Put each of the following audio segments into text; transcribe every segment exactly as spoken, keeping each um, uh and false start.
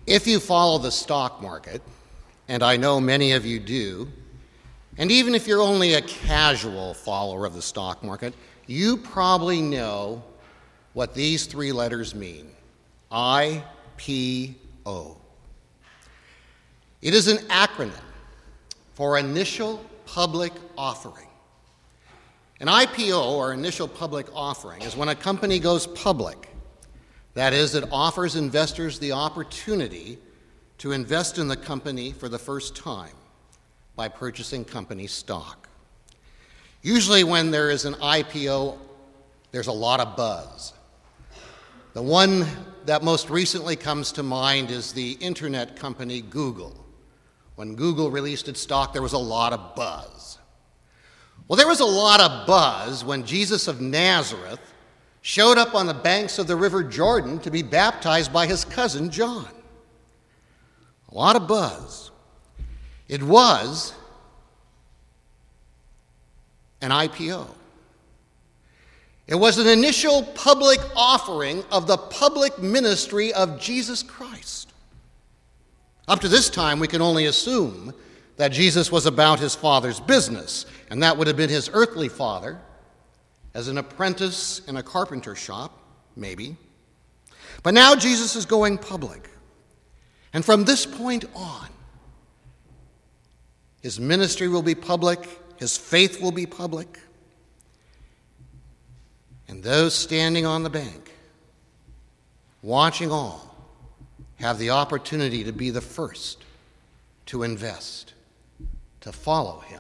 If you follow the stock market, and I know many of you do, and even if you're only a casual follower of the stock market, you probably know what these three letters mean: I P O. It is an acronym for Initial Public Offering. An I P O, or Initial Public Offering, is when a company goes public. That is, it offers investors the opportunity to invest in the company for the first time by purchasing company stock. Usually when there is an I P O, there's a lot of buzz. The one that most recently comes to mind is the internet company Google. When Google released its stock, there was a lot of buzz. Well, there was a lot of buzz when Jesus of Nazareth showed up on the banks of the River Jordan to be baptized by his cousin John. A lot of buzz. It was an I P O. It was an initial public offering of the public ministry of Jesus Christ. Up to this time, we can only assume that Jesus was about his Father's business, and that would have been his earthly father, as an apprentice in a carpenter shop, maybe. But now Jesus is going public. And from this point on, his ministry will be public, his faith will be public, and those standing on the bank, watching all, have the opportunity to be the first to invest, to follow him.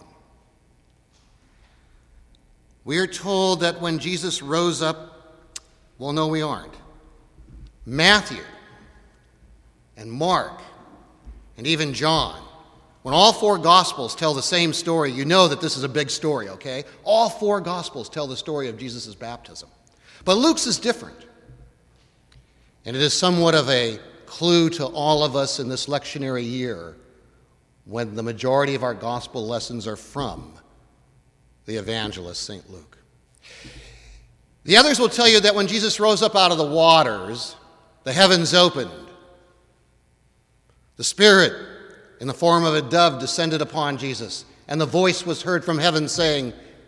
We are told that when Jesus rose up, well, no, we aren't. Matthew and Mark and even John, when all four Gospels tell the same story, you know that this is a big story, okay? All four Gospels tell the story of Jesus' baptism. But Luke's is different. And it is somewhat of a clue to all of us in this lectionary year when the majority of our Gospel lessons are from the evangelist, Saint Luke. The others will tell you that when Jesus rose up out of the waters, the heavens opened. The Spirit, in the form of a dove, descended upon Jesus, and the voice was heard from heaven saying,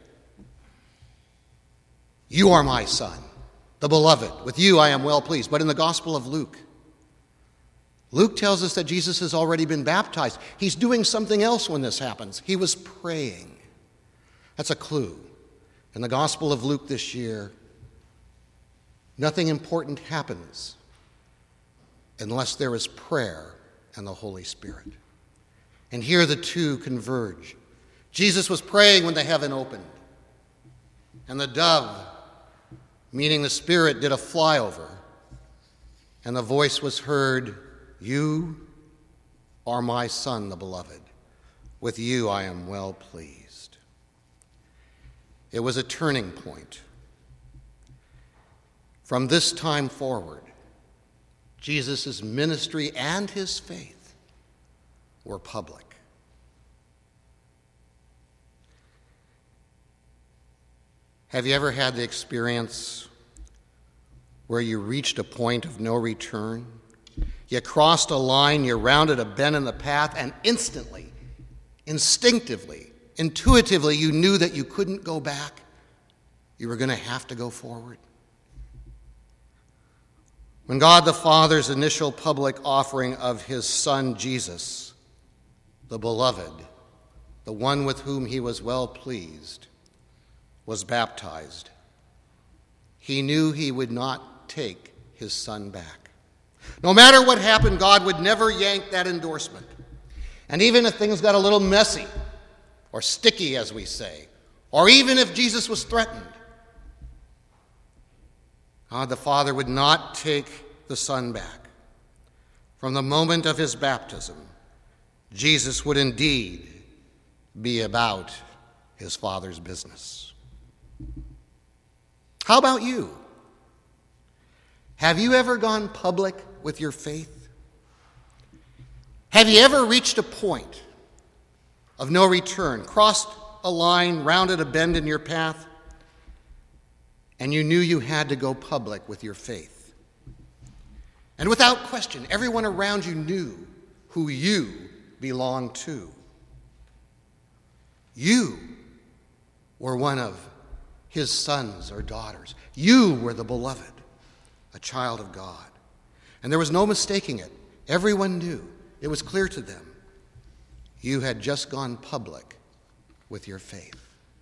"You are my Son, the beloved. With you I am well pleased." But in the Gospel of Luke, Luke tells us that Jesus has already been baptized. He's doing something else when this happens. He was praying. That's a clue. In the Gospel of Luke this year, nothing important happens unless there is prayer and the Holy Spirit. And here the two converge. Jesus was praying when the heaven opened, and the dove, meaning the Spirit, did a flyover, and the voice was heard, "You are my Son, the beloved. With you I am well pleased." It was a turning point. From this time forward, Jesus' ministry and his faith were public. Have you ever had the experience where you reached a point of no return? You crossed a line, you rounded a bend in the path, and instantly, instinctively, intuitively, you knew that you couldn't go back. You were going to have to go forward. When God the Father's initial public offering of his Son Jesus, the beloved, the one with whom he was well pleased, was baptized, he knew he would not take his Son back. No matter what happened, God would never yank that endorsement. And even if things got a little messy, or sticky, as we say, or even if Jesus was threatened, God the Father would not take the Son back. From the moment of his baptism, Jesus would indeed be about his Father's business. How about you? Have you ever gone public with your faith? Have you ever reached a point of no return, crossed a line, rounded a bend in your path, and you knew you had to go public with your faith? And without question, everyone around you knew who you belonged to. You were one of his sons or daughters. You were the beloved, a child of God. And there was no mistaking it. Everyone knew. It was clear to them. You had just gone public with your faith.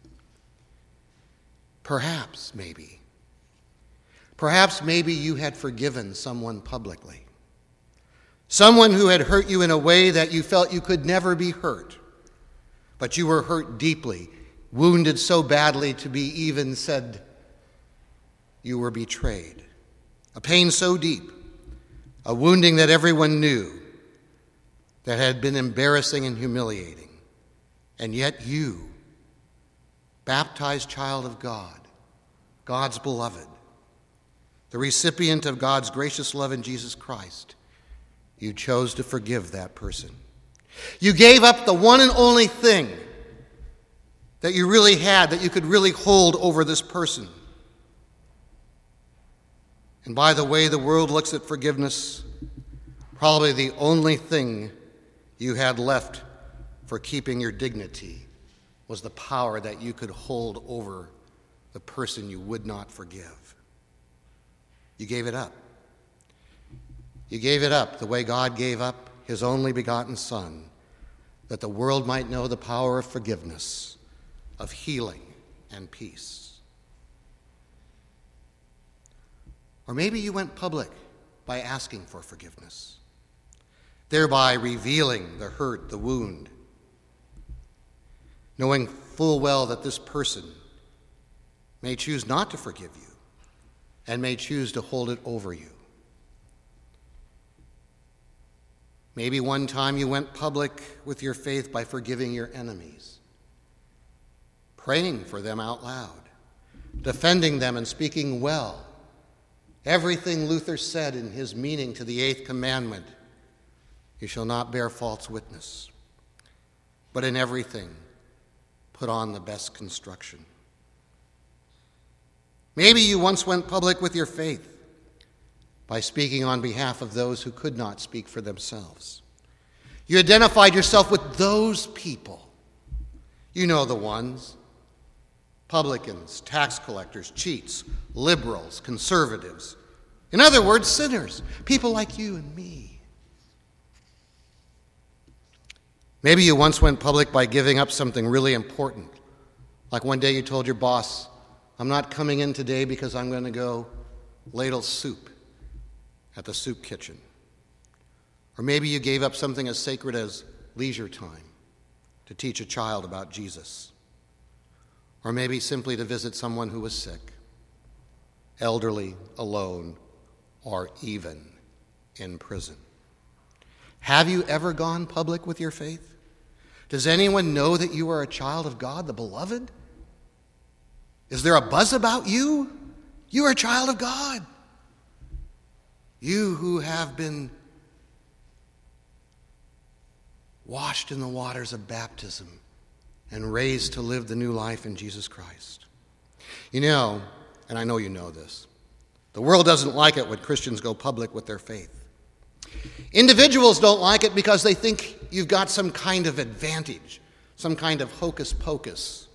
Perhaps, maybe, perhaps maybe you had forgiven someone publicly. Someone who had hurt you in a way that you felt you could never be hurt. But you were hurt deeply, wounded so badly to be even said you were betrayed. A pain so deep, a wounding that everyone knew, that had been embarrassing and humiliating. And yet you, baptized child of God, God's beloved, the recipient of God's gracious love in Jesus Christ, you chose to forgive that person. You gave up the one and only thing that you really had, that you could really hold over this person. And by the way the world looks at forgiveness, probably the only thing you had left for keeping your dignity was the power that you could hold over the person you would not forgive. You gave it up. You gave it up the way God gave up his only begotten Son, that the world might know the power of forgiveness, of healing and peace. Or maybe you went public by asking for forgiveness, thereby revealing the hurt, the wound, knowing full well that this person may choose not to forgive you and may choose to hold it over you. Maybe one time you went public with your faith by forgiving your enemies, praying for them out loud, defending them and speaking well. Everything Luther said in his meaning to the eighth commandment, you shall not bear false witness, but in everything put on the best construction. Maybe you once went public with your faith by speaking on behalf of those who could not speak for themselves. You identified yourself with those people. You know the ones: publicans, tax collectors, cheats, liberals, conservatives. In other words, sinners, people like you and me. Maybe you once went public by giving up something really important. Like one day you told your boss, I'm not coming in today because I'm going to go ladle soup at the soup kitchen. Or maybe you gave up something as sacred as leisure time to teach a child about Jesus. Or maybe simply to visit someone who was sick, elderly, alone, or even in prison. Have you ever gone public with your faith? Does anyone know that you are a child of God, the beloved? Is there a buzz about you? You are a child of God. You who have been washed in the waters of baptism and raised to live the new life in Jesus Christ. You know, and I know you know this, the world doesn't like it when Christians go public with their faith. Individuals don't like it because they think you've got some kind of advantage, some kind of hocus pocus,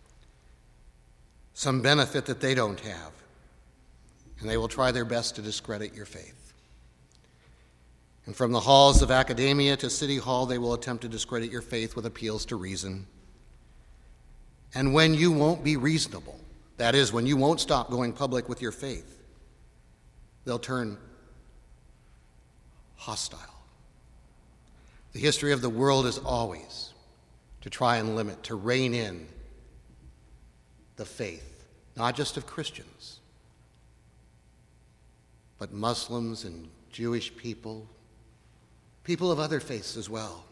some benefit that they don't have, and they will try their best to discredit your faith. And from the halls of academia to City Hall, they will attempt to discredit your faith with appeals to reason. And when you won't be reasonable, that is, when you won't stop going public with your faith, they'll turn hostile. The history of the world is always to try and limit, to rein in the faith, not just of Christians, but Muslims and Jewish people, people of other faiths as well.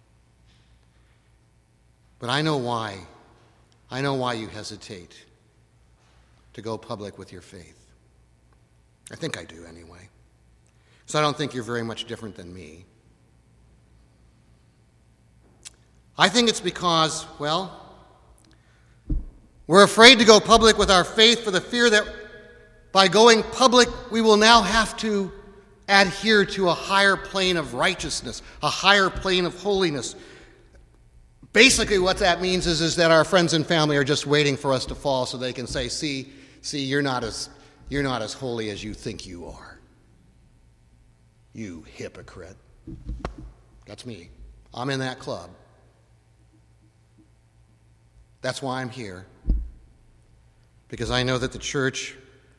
But I know why. I know why you hesitate to go public with your faith. I think I do anyway. So I don't think you're very much different than me. I think it's because, well, we're afraid to go public with our faith for the fear that by going public we will now have to adhere to a higher plane of righteousness, a higher plane of holiness. Basically, what that means is, is that our friends and family are just waiting for us to fall so they can say, see, see, you're not as, you're not as holy as you think you are. You hypocrite. That's me. I'm in that club. That's why I'm here. Because I know that the church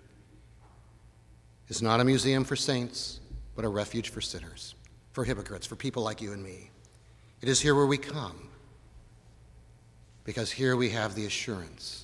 is not a museum for saints, but a refuge for sinners, for hypocrites, for people like you and me. It is here where we come, because here we have the assurance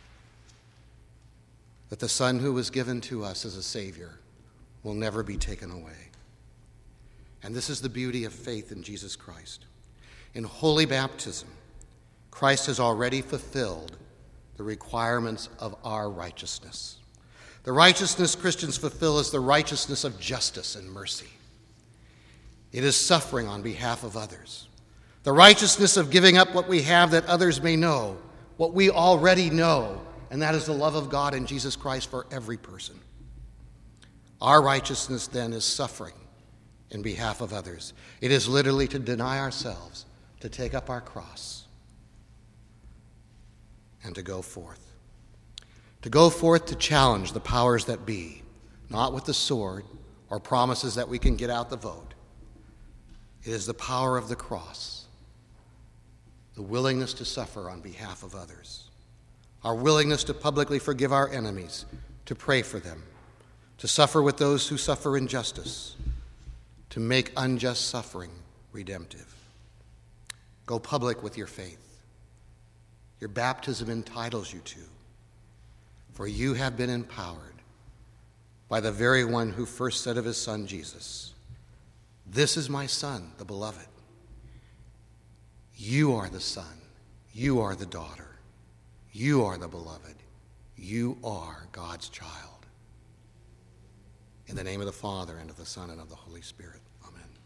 that the Son who was given to us as a Savior will never be taken away. And this is the beauty of faith in Jesus Christ. In holy baptism, Christ has already fulfilled the requirements of our righteousness. The righteousness Christians fulfill is the righteousness of justice and mercy. It is suffering on behalf of others. The righteousness of giving up what we have that others may know, what we already know, and that is the love of God in Jesus Christ for every person. Our righteousness then is suffering in behalf of others. It is literally to deny ourselves, to take up our cross, and to go forth. To go forth to challenge the powers that be, not with the sword or promises that we can get out the vote. It is the power of the cross, the willingness to suffer on behalf of others, our willingness to publicly forgive our enemies, to pray for them, to suffer with those who suffer injustice, to make unjust suffering redemptive. Go public with your faith. Your baptism entitles you to, for you have been empowered by the very one who first said of his Son Jesus, "This is my Son, the beloved." You are the son. You are the daughter. You are the beloved. You are God's child. In the name of the Father, and of the Son, and of the Holy Spirit. Amen.